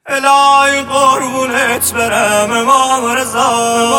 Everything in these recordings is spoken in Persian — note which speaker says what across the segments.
Speaker 1: الهی قربونت برم امام رضا،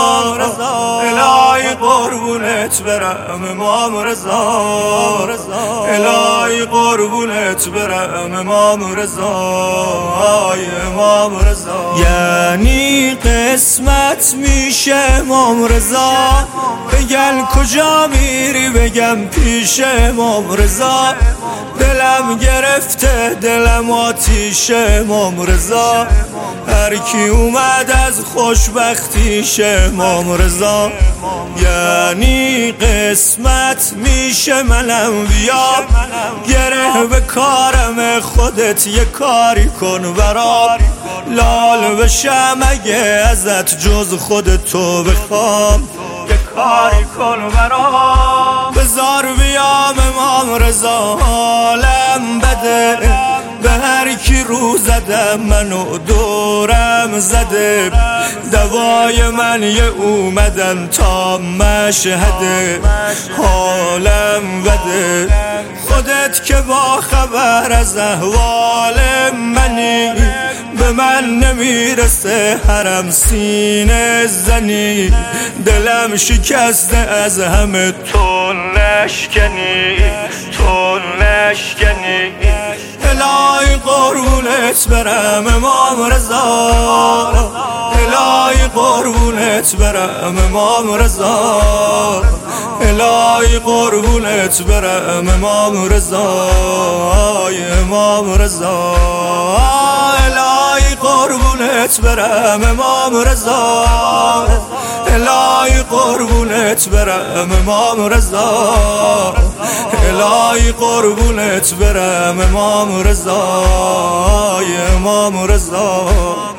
Speaker 1: الهی قربونت برم امام رضا، الهی قربونت برم امام رضا، امام رضا. یعنی قسمت میشه امام رضا، بگن کجا میری بگم پیش امام رضا. دلم گرفته دلم آتیش امام رضا، هر کی اومد از خوشبختیش امام رضا. یعنی قسمت میشه منم بیام، گره به کارم خودت یه کاری کن برام، لال بشم اگه ازت جز خودتو بخوام، یه کاری کن برام. بزار بیام امام رضا، حالم بده، به هر کی رو زدم منو دورم زده، دوای من یه اومدن تا مشهده، حالم بده. خودت که با خبر از احوال منی، به من نمیرسه حرم سینه زنی، دلم شکسته از همه تو نشکنی، تو نشکنی. الهی قربونت برم امام رضا، الهی قربونت برم امام رضا، الهی قربونت برم امام رضا، امام رضا. الهی قربونت برم امام رضا، الهی قربونت برم امام رضا، الهی قربونت برم امام رضا، امام رضا.